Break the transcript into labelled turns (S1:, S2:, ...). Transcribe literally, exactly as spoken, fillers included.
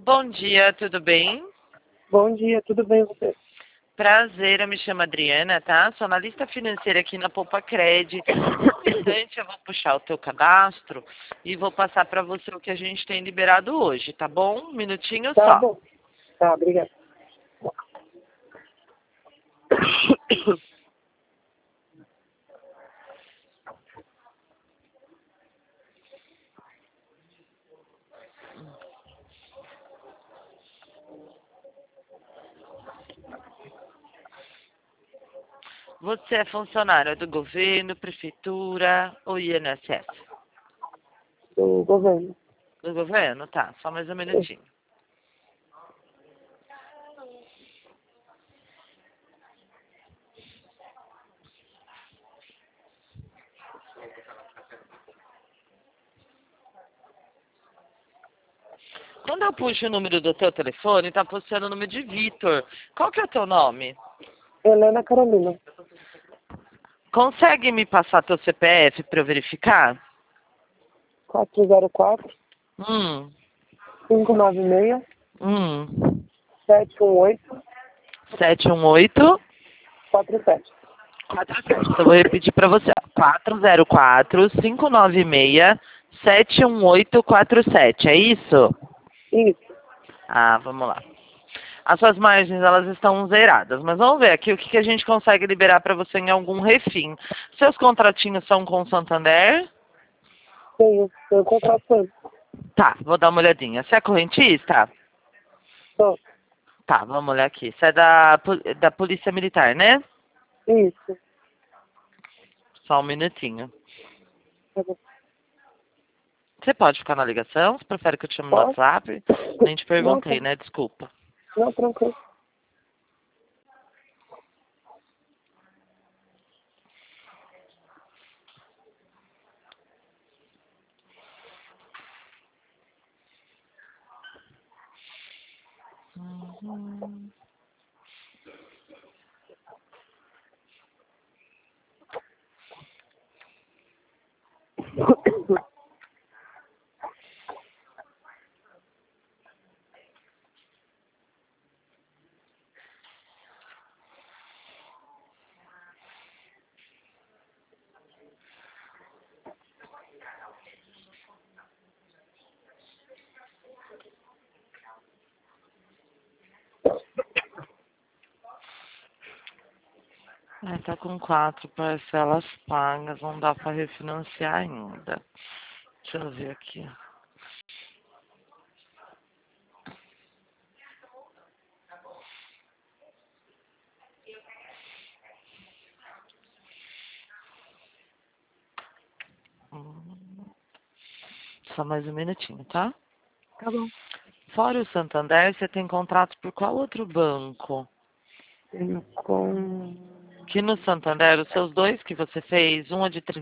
S1: Bom dia, tudo bem?
S2: Bom dia, tudo bem você?
S1: Prazer, eu me chamo Adriana, tá? Sou analista financeira aqui na Poupa Cred. No instante, eu vou puxar o teu cadastro e vou passar para você o que a gente tem liberado hoje, tá bom? Um minutinho
S2: Tá
S1: só.
S2: bom. Tá, obrigada.
S1: Você é funcionário do governo, prefeitura ou I N S S?
S2: Do governo.
S1: Do governo? Tá, só mais um minutinho. Quando eu puxo o número do teu telefone, tá puxando o número de Vitor. Qual que é o teu nome?
S2: Helena Carolina.
S1: Consegue me passar teu C P F para eu verificar?
S2: quatro zero quatro,
S1: Hum,
S2: cinco nove seis,
S1: hum.
S2: sete um oito,
S1: sete um oito,
S2: quatro sete.
S1: quatro sete. Eu vou repetir para você. quatro zero quatro, cinco nove seis, sete um oito quatro sete. É isso?
S2: Isso.
S1: Ah, vamos lá. As suas margens, elas estão zeradas. Mas vamos ver aqui o que, que a gente consegue liberar para você em algum refim. Seus contratinhos são com o Santander?
S2: Tenho, tenho contrato com ele.
S1: Tá, vou dar uma olhadinha. Você é correntista?
S2: Tô.
S1: Tá, vamos olhar aqui. Você é da, pol- da Polícia Militar, né?
S2: Isso.
S1: Só um minutinho.
S2: Tá bom.
S1: Você pode ficar na ligação? Você prefere que eu te chame no
S2: Posso?
S1: WhatsApp? Nem te
S2: Não, tá.
S1: perguntei, né? Desculpa.
S2: Não, tranquilo.
S1: Uhum. É, tá com quatro parcelas pagas, não dá pra refinanciar ainda. Deixa eu ver aqui. Hum, Só mais um minutinho, tá?
S2: Tá bom.
S1: Fora o Santander, você tem contrato por qual outro banco?
S2: Tenho com...
S1: Que no Santander, os seus dois que você fez, um é de